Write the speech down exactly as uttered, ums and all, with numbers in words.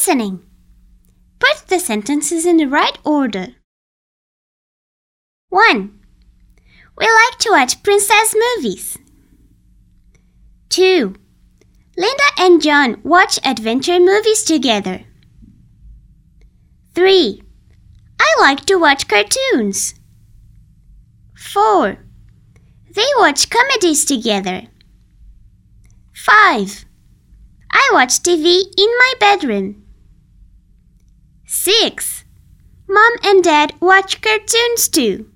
listening. Put the sentences in the right order. one. We like to watch princess movies. two. Linda and John watch adventure movies together. three. I like to watch cartoons. four. They watch comedies together. five. I watch T V in my bedroom. six. Mom and Dad watch cartoons too.